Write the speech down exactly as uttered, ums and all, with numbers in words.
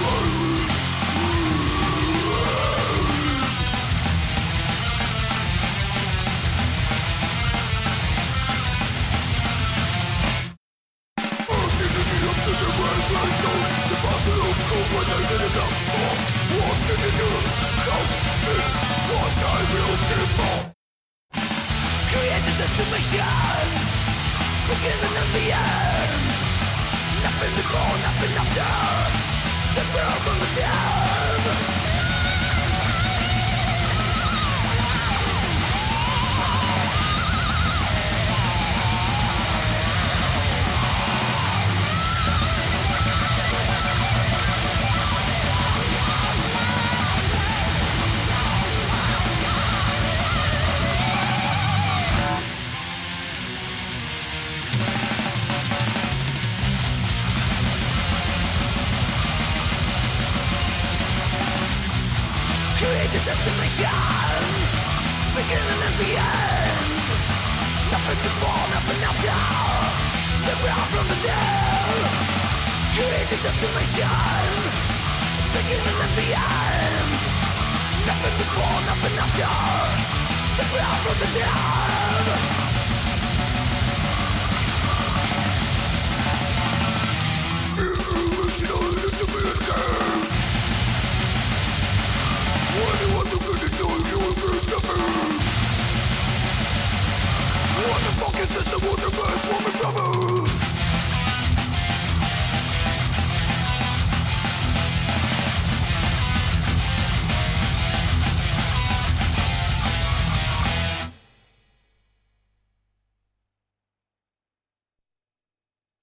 Created this dimension, beginning and the end. Nothing before, nothing after. The world from the dead. Created destination, beginning and the end. Nothing before, nothing after. The ground from the dead. Created destination, beginning and the end. Nothing before, nothing after. The ground from the dead.